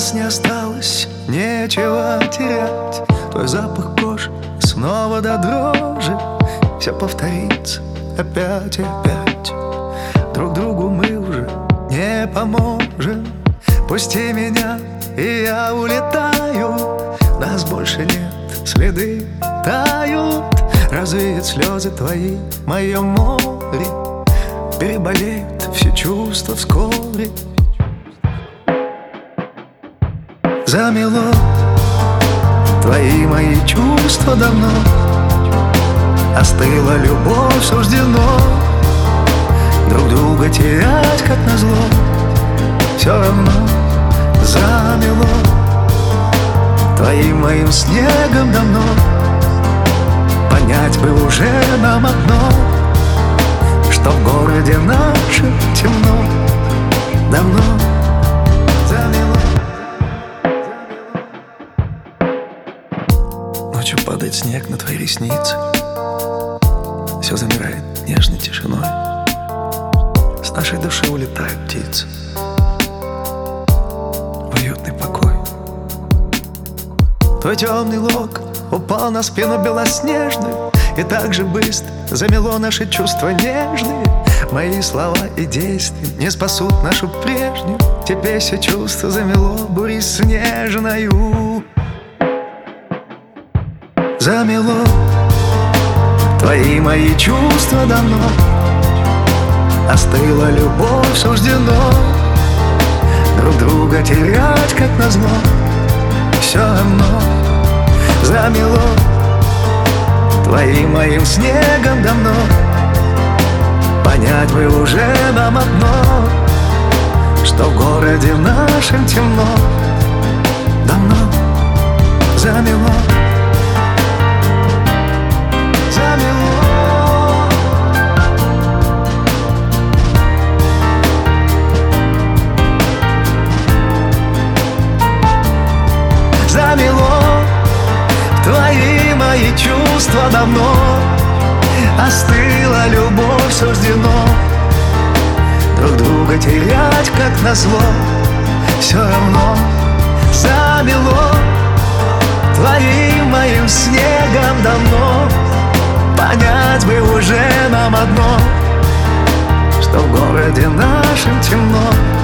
нас не осталось нечего терять. Твой запах кожи снова до дрожи. Все повторится опять и опять. Друг другу мы уже не поможем. Пусти меня, и я улетаю. Нас больше нет, следы тают. Развеют слезы твои в моем море. Переболеют все чувства вскоре. Замело твои мои чувства давно. Остыла любовь, суждено друг друга терять, как назло. Все равно замело твоим моим снегом давно. Понять бы уже нам одно, что в городе нашем темно. Давно замело. Ночью падает снег на твои ресницы. Все замирает нежной тишиной. С нашей души улетают птицы в уютный покой. Твой темный лок упал на спину белоснежную, и так же быстро замело наши чувства нежные. Мои слова и действия не спасут нашу прежнюю. Теперь все чувства замело бурей снежною. Замело твои мои чувства давно. Остыла любовь, суждено друг друга терять, как назло. Все равно замело твоим моим снегом давно. Понять бы уже нам одно, что в городе нашем темно. Давно замело. Замело твои мои чувства давно. Остыла любовь, суждено друг друга терять, как назло. Все равно замело твоим моим снегом давно. Понять бы уже нам одно, что в городе нашем темно.